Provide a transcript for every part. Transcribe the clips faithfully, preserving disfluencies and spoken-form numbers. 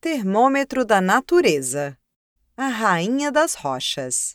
Termômetro da natureza. A rainha das rochas.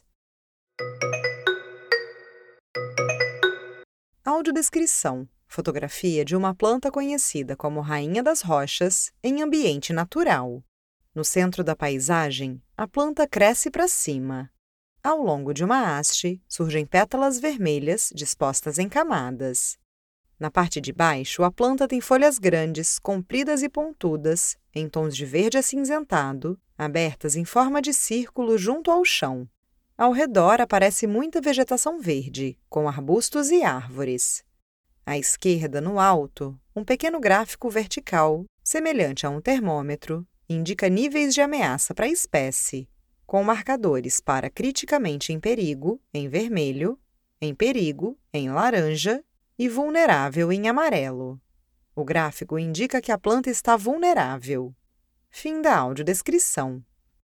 Audiodescrição. Fotografia de uma planta conhecida como rainha das rochas em ambiente natural. No centro da paisagem, a planta cresce para cima. Ao longo de uma haste, surgem pétalas vermelhas dispostas em camadas. Na parte de baixo, a planta tem folhas grandes, compridas e pontudas, em tons de verde acinzentado, abertas em forma de círculo junto ao chão. Ao redor aparece muita vegetação verde, com arbustos e árvores. À esquerda, no alto, um pequeno gráfico vertical, semelhante a um termômetro, indica níveis de ameaça para a espécie, com marcadores para criticamente em perigo, em vermelho, em perigo, em laranja, e vulnerável em amarelo. O gráfico indica que a planta está vulnerável. Fim da audiodescrição.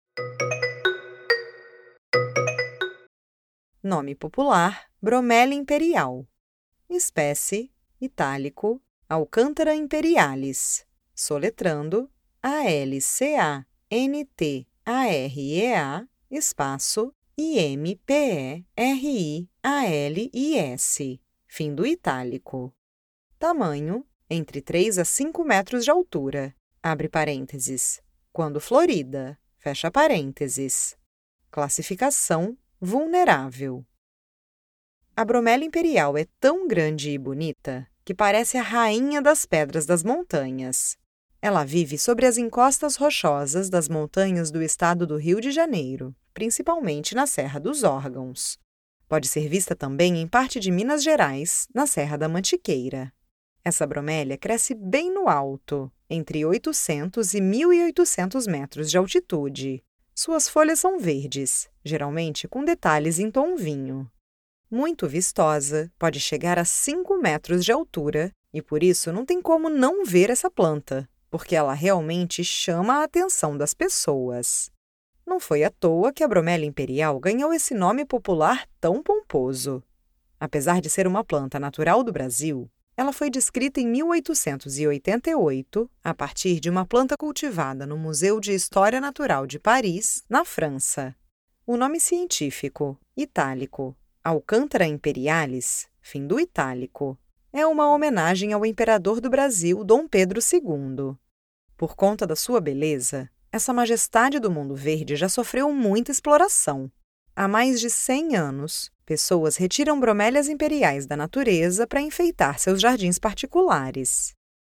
Nome popular: Bromélia imperial. Espécie: itálico, Alcântara imperialis. Soletrando: A L C A N T A R E A, espaço, I M P E R I A L I S. Fim do itálico. Tamanho: entre três a cinco metros de altura. Abre parênteses. Quando florida. Fecha parênteses. Classificação: vulnerável. A bromélia imperial é tão grande e bonita que parece a rainha das pedras das montanhas. Ela vive sobre as encostas rochosas das montanhas do estado do Rio de Janeiro, principalmente na Serra dos Órgãos. Pode ser vista também em parte de Minas Gerais, na Serra da Mantiqueira. Essa bromélia cresce bem no alto, entre oitocentos e mil e oitocentos metros de altitude. Suas folhas são verdes, geralmente com detalhes em tom vinho. Muito vistosa, pode chegar a cinco metros de altura e por isso não tem como não ver essa planta, porque ela realmente chama a atenção das pessoas. Não foi à toa que a bromélia imperial ganhou esse nome popular tão pomposo. Apesar de ser uma planta natural do Brasil, ela foi descrita em mil oitocentos e oitenta e oito a partir de uma planta cultivada no Museu de História Natural de Paris, na França. O nome científico, itálico, Alcântara imperialis, fim do itálico, é uma homenagem ao imperador do Brasil, Dom Pedro segundo. Por conta da sua beleza, essa majestade do mundo verde já sofreu muita exploração. Há mais de cem anos, pessoas retiram bromélias imperiais da natureza para enfeitar seus jardins particulares.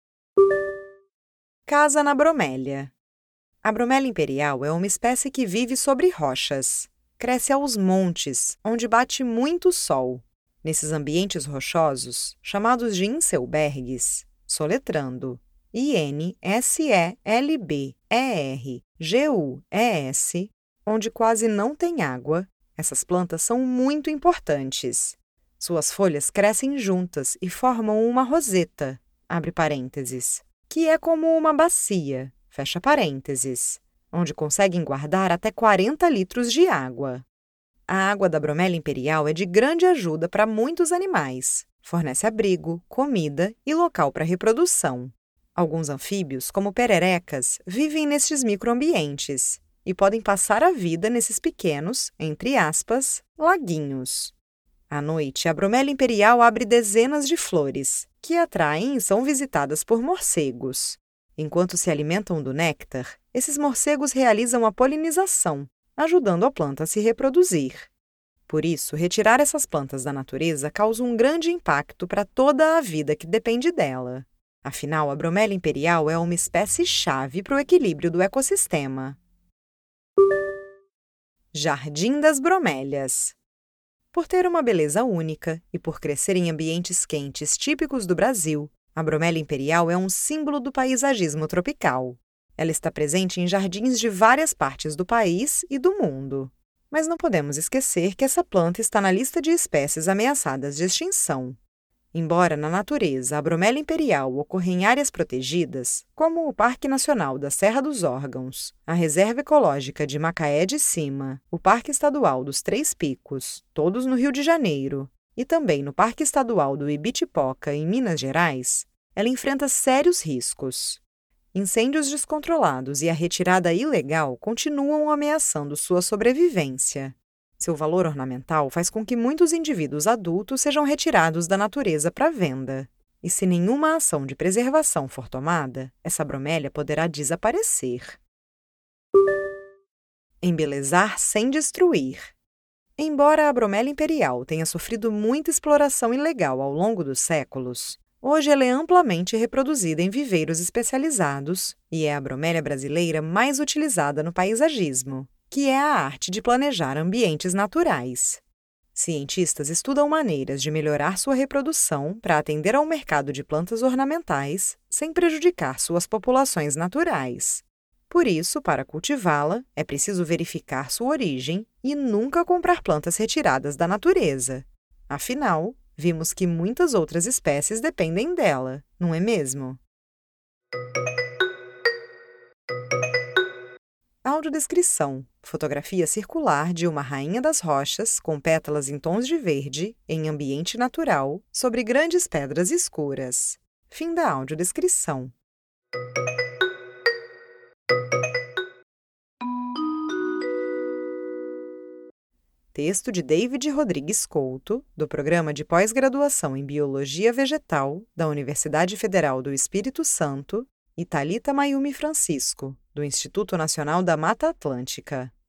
Casa na bromélia. A bromélia imperial é uma espécie que vive sobre rochas. Cresce aos montes, onde bate muito sol. Nesses ambientes rochosos, chamados de inselbergues, soletrando I N S E L B E R G U E S, onde quase não tem água, essas plantas são muito importantes. Suas folhas crescem juntas e formam uma roseta, abre parênteses, que é como uma bacia, fecha parênteses, onde conseguem guardar até quarenta litros de água. A água da bromélia imperial é de grande ajuda para muitos animais, fornece abrigo, comida e local para reprodução. Alguns anfíbios, como pererecas, vivem nestes microambientes e podem passar a vida nesses pequenos, entre aspas, laguinhos. À noite, a bromélia imperial abre dezenas de flores, que atraem e são visitadas por morcegos. Enquanto se alimentam do néctar, esses morcegos realizam a polinização, ajudando a planta a se reproduzir. Por isso, retirar essas plantas da natureza causa um grande impacto para toda a vida que depende dela. Afinal, a bromélia imperial é uma espécie-chave para o equilíbrio do ecossistema. Jardim das Bromélias. Por ter uma beleza única e por crescer em ambientes quentes típicos do Brasil, a bromélia imperial é um símbolo do paisagismo tropical. Ela está presente em jardins de várias partes do país e do mundo. Mas não podemos esquecer que essa planta está na lista de espécies ameaçadas de extinção. Embora na natureza a bromélia imperial ocorra em áreas protegidas, como o Parque Nacional da Serra dos Órgãos, a Reserva Ecológica de Macaé de Cima, o Parque Estadual dos Três Picos, todos no Rio de Janeiro, e também no Parque Estadual do Ibitipoca, em Minas Gerais, ela enfrenta sérios riscos. Incêndios descontrolados e a retirada ilegal continuam ameaçando sua sobrevivência. Seu valor ornamental faz com que muitos indivíduos adultos sejam retirados da natureza para venda. E se nenhuma ação de preservação for tomada, essa bromélia poderá desaparecer. Embelezar sem destruir. Embora a bromélia imperial tenha sofrido muita exploração ilegal ao longo dos séculos, hoje ela é amplamente reproduzida em viveiros especializados e é a bromélia brasileira mais utilizada no paisagismo, que é a arte de planejar ambientes naturais. Cientistas estudam maneiras de melhorar sua reprodução para atender ao mercado de plantas ornamentais sem prejudicar suas populações naturais. Por isso, para cultivá-la, é preciso verificar sua origem e nunca comprar plantas retiradas da natureza. Afinal, vimos que muitas outras espécies dependem dela, não é mesmo? Audiodescrição: fotografia circular de uma rainha das rochas com pétalas em tons de verde, em ambiente natural, sobre grandes pedras escuras. Fim da audiodescrição. Texto de David Rodrigues Couto, do Programa de Pós-Graduação em Biologia Vegetal da Universidade Federal do Espírito Santo, e Thalita Mayumi Francisco, do Instituto Nacional da Mata Atlântica.